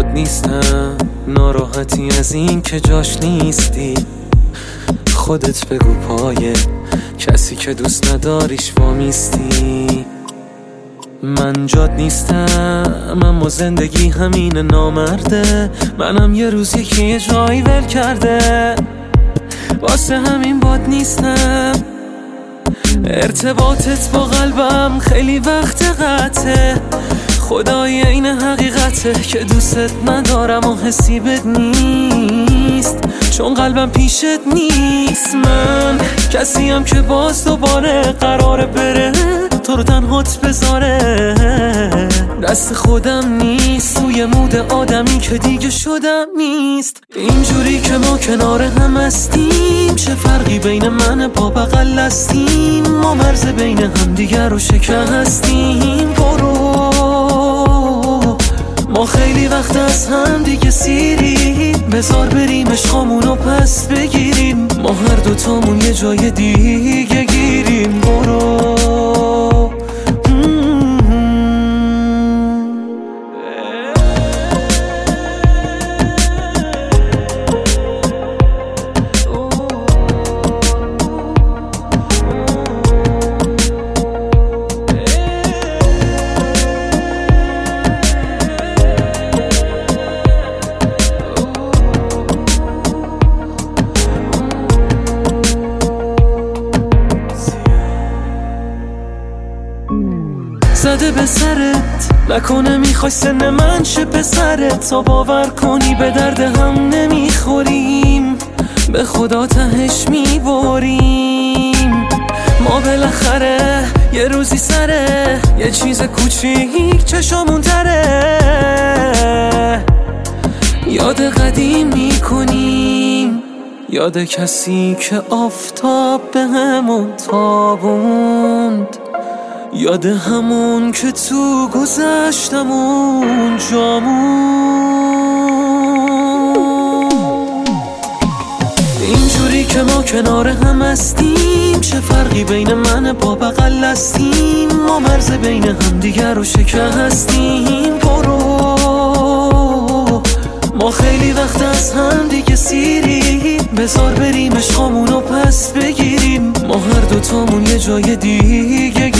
باد نیستم، ناراحتی از این که جاش نیستی. خودت بگو پای کسی که دوست نداریش وامیستی. من جاد نیستم اما زندگی همین نامرده. منم یه روز یکی جایی ول کرده، واسه همین باد نیستم. ارتباطت با قلبم خیلی وقت قطعه، خدای این حقیقته که دوست ندارم و حسی بد نیست، چون قلبم پیشت نیست. من کسیم که باز دوباره قراره بره تو رو تنهات بذاره. دست خودم نیست، توی مود آدمی که دیگه شدم نیست. اینجوری که ما کنار هم هستیم، چه فرقی بین من با بغل هستیم؟ ما مرز بین هم دیگر رو شکستیم. برو ما خیلی وقت از هم دیگه سیریم، بذار بریم عشقامونو پس بگیریم. ما هر دوتامون یه جای دیگه گیریم. برو زده به سرت، نکنه میخوای سن من شه پسرت. تا باور کنی به درد هم نمیخوریم، به خدا تهش میبریم. ما بالاخره یه روزی سره یه چیز کوچیک چشامون تره، یاد قدیم میکنیم، یاد کسی که آفتاب به همون تابوند، یاد همون که تو گذشتمون جامون. اینجوری که ما کنار هم هستیم، چه فرقی بین من با بغل هستیم؟ ما مرز بین هم دیگر رو شکستیم. برو ما خیلی وقت از هم دیگه سیریم، بذار بریم عشقامونو پس بگیریم. ما هر دوتامون یه جای دیگه